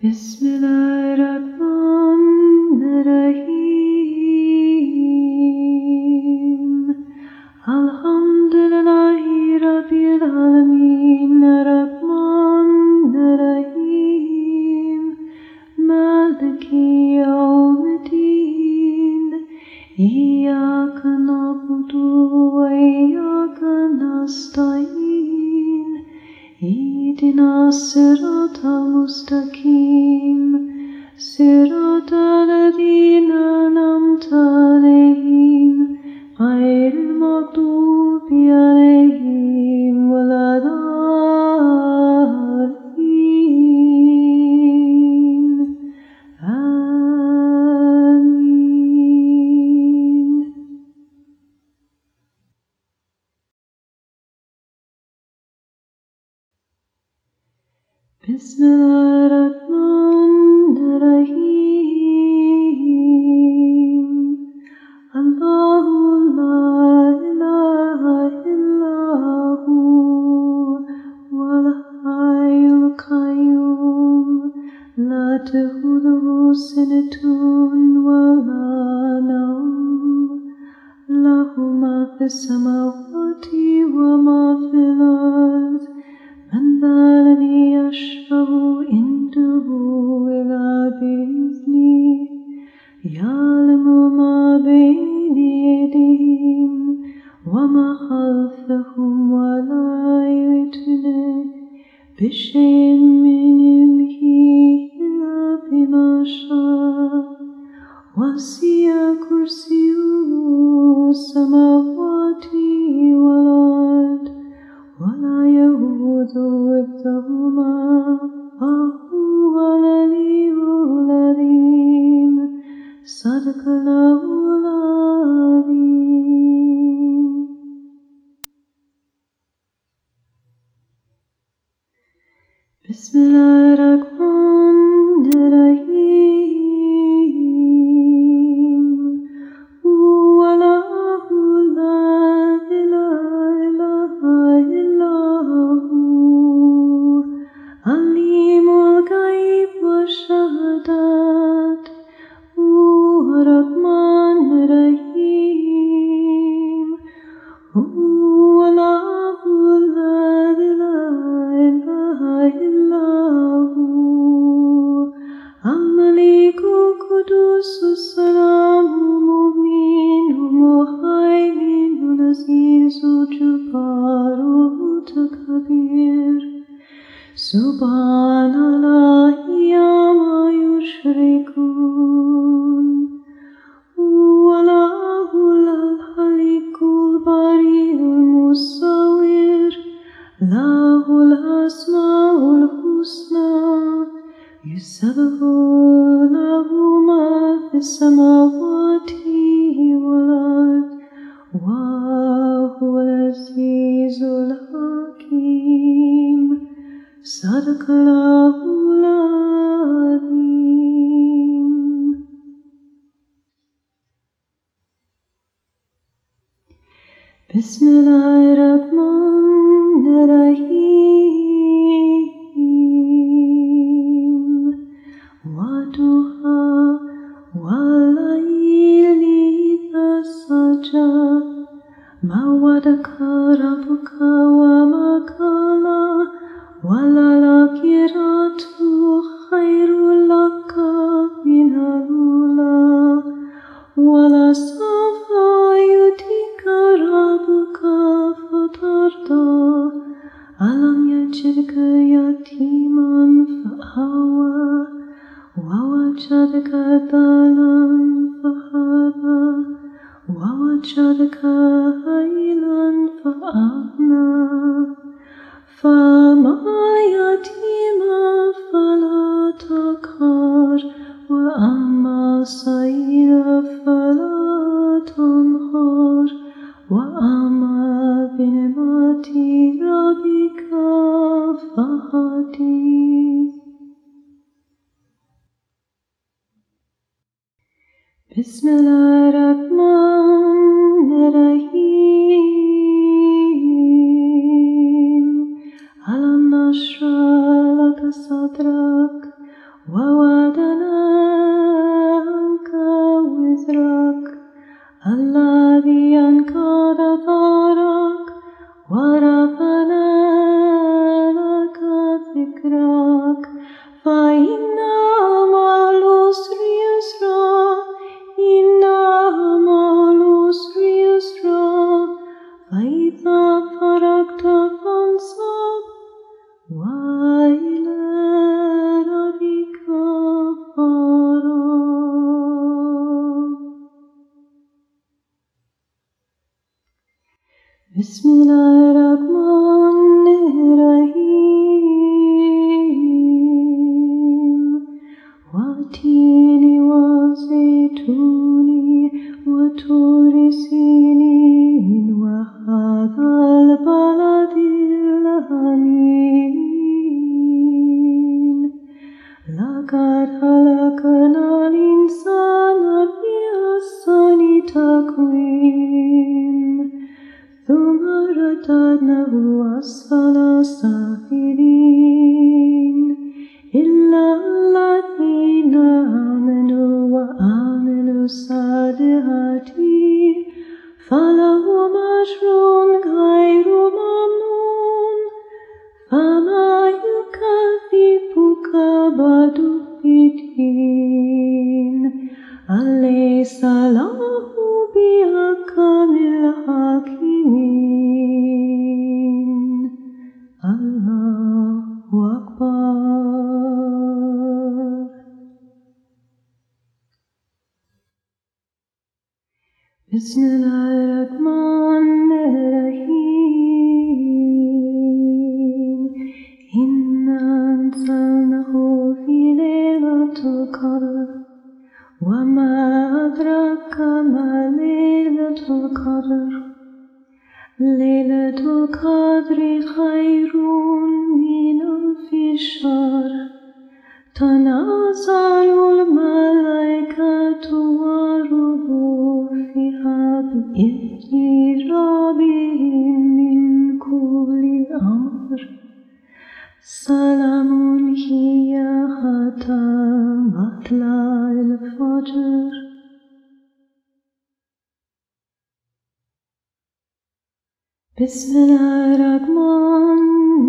Bismillahirrahmanirrahim. Alhamdulillahi Rabbil Alameen. Rahmanirrahim. Maliki Yawmiddin. Iyyaka na'budu wa iyyaka nasta'in. Ihdina as-siratal mustaqim. Siratal ladhina an'amta alayhim ghayril maghdubi alayhim waladdallin. Amin. Bismillahirrahmanirrahim. Allahu la ilaha illahu wal hayyul qayyum la ta'khudhuhu sinatun wa la nawm lahu ma fis samawati wa ma fil ard. من ذا الذي يشفع عنده إلا بإذنه يعلم ما بين يديهم وما خلفهم ولا يحيطون بشيء من علمه إلا بما شاء وسع كرسيه السماوات والأرض ولا يئوده حفظهما وهو العلي العظيم. صدق الله العظيم. Bismillahirrahmanirrahim. Wallahu la ilaha illahu alimul ghaib wa shahadat Rahmanirrahim. Wallahu la ilaha illahu al-malikul qudusus salamul mu'minul muhaiminul azizul jabbarul mutakabbir. Subhanallahi amma yushrikun. Wallahul halikul bari'ul musawwir. Lahul asmaul husna. Yusabbihu lahu ma fis samawati wal ard. Wa huwal azizul hakim. Sadaqallahul azim. Bismillahirrahmanirrahim. Wadduha wal-layli idha saja. Ma wadda'aka rabbuka wa ma qala. وَلَلْآخِرَةُ خَيْرٌ لَكَ مِنَ الْأُولَى وَلَسَوْفَ يُعْطِيكَ رَبُّكَ فَتَرْضَى أَلَمْ يَجِدْكَ يَتِيمًا فَآوَى وَوَجَدَكَ ضَالًّا فَهَدَى وَوَجَدَكَ عَائِلًا فَأَغْنَى. فَأَمَّا الْيَتِيمَ فَلَا تَقْهَرْ وَأَمَّا السَّائِلَ فَلَا تَنْهَرْ وَأَمَّا بِنِعْمَةِ رَبِّكَ فَحَدِّثْ. Bismillahirrahmanirrahim. Alam nashrah laka sadrak ووضعنا عنك وزرك الذي أنقض ظهرك ورفعنا لك ذكرك فإن مع العسر يسرا إن مع العسر يسرا فإذا فرغت فانصب وإلى ربك فارغب. بسم الله الرحمن الرحيم والتين والزيتون وطور سينين وهذا البلد الأمين لقد خلقنا الإنسان في أحسن تقويم ثم رددناه أسفل سافلين إلا الذين آمنوا وعملوا الصالحات فلهم أجر غير ممنون فما يكذبك بعد بالدين أليس الله بأحكم الحاكمين. الله أكبر. بسم الله الرحمن الرحيم إنا أنزلناه في ليلة القدر وما أدراك ما ليلة القدر ليلة القدر خير من ألف شهر تنزل الملائكة والروح فيها بإذن ربهم من كل أمر سلام هي حتى مطلع الفجر. بسم الله الرحمن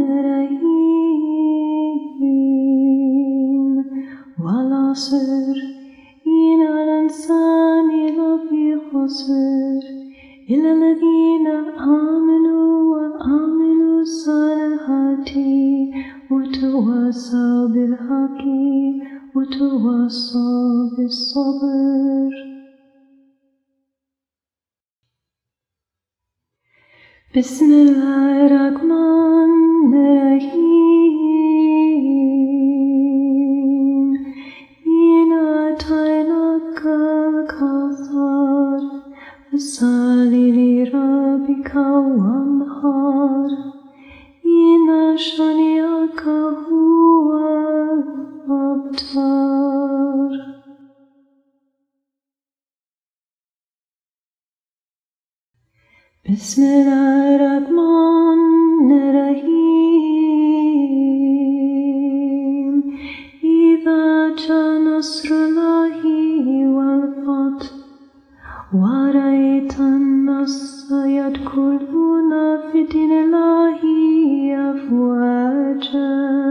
الرحيم والعصر إن الإنسان لفي خسر إلا الذين آمنوا وعملوا الصالحات وتواصوا بالحق وتواصوا بالصبر. بسم الله الرحمن الرحيم إن أعطيناك الكوثر فصل لربك وانحر إن شانئك هو الأبتر. بسم الله الرحمن الرحيم إذا جاء نصر الله والفتح ورأيت الناس يدخلون في دين الله أفواجا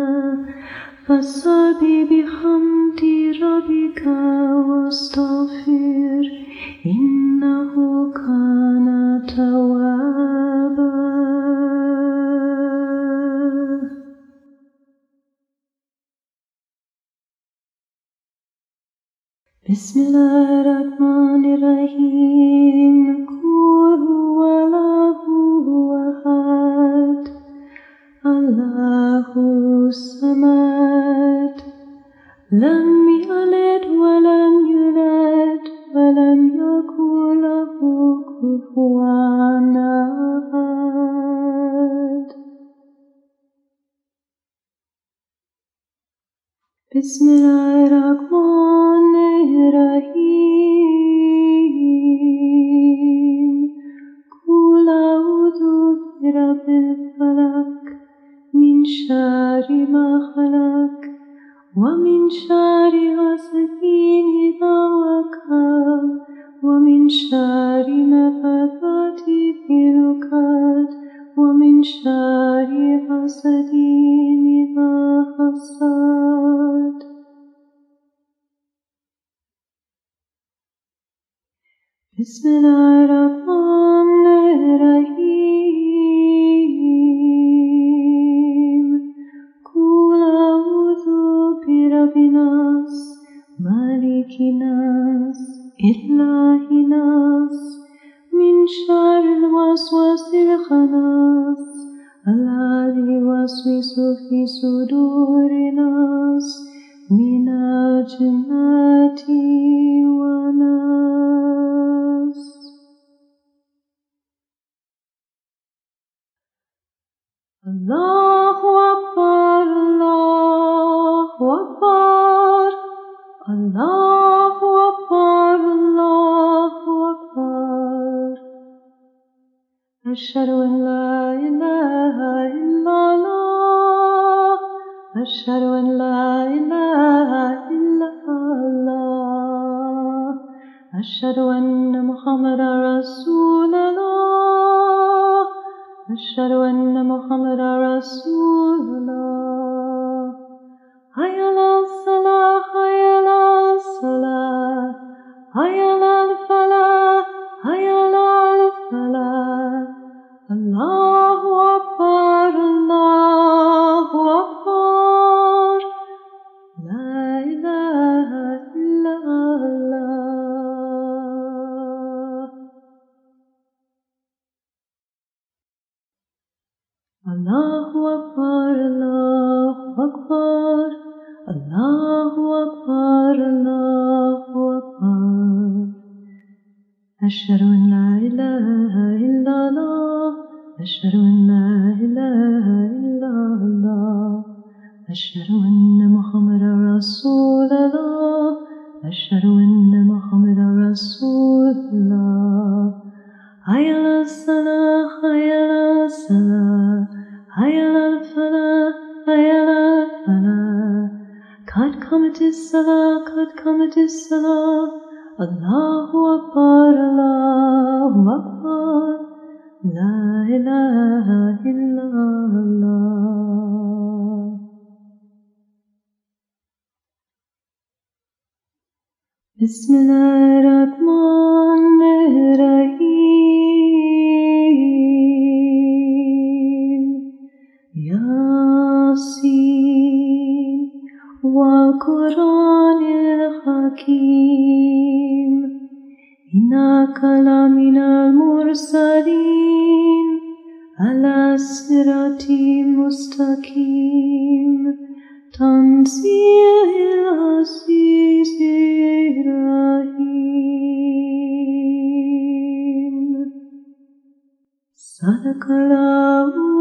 فسبح بحمد ربك واستغفر إنه كان توابا. بسم الله الرحمن الرحيم قل هو الله أحد الله الصمد لم يلد ولم يولد ولم يكن له كفوا أحد. بسم الله الرحمن الرحيم قل أعوذ برب الفلق من شر ما خلق ومن شر غاسق إذا وقب ومن شر نفثات في العقد ومن شر حاسد إذا حسد. بسم الله الرحمن الرحيم. قل أعوذ برب الناس مالك الناس إله الناس من شر الوسواس الخناس الذي يوسوس في صدور الناس من الجنة والناس. الله أكبر الله أكبر الله أكبر الله أكبر. أشهد أن لا إله إلا الله أشهد أن لا إله إلا الله أشهد أن محمدا رسول الله أشهد أن محمدا رسول الله. حي على الصلاة حي على الصلاة حي على الفلاح حي على الفلاح. الله أكبر الله أكبر لا إله إلا الله. الله أكبر الله أكبر الله أكبر الله أكبر. أشهد أن لا إله إلا الله أشهد أن لا إله إلا الله أشهد أن محمدا رسول الله أشهد أن محمدا رسول الله. حي على الصلاة حي على الصلاة حي على الفلاح حي على الفلاح. قد قامت الصلاة قد قامت الصلاة. الله أكبر الله أكبر لا إله إلا الله. بسم الله الرحمن الرحيم. ياسين والقرآن الحكيم إنك لمن المرسلين على صراط مستقيم تنزيل العزيز الرحيم. صدق الله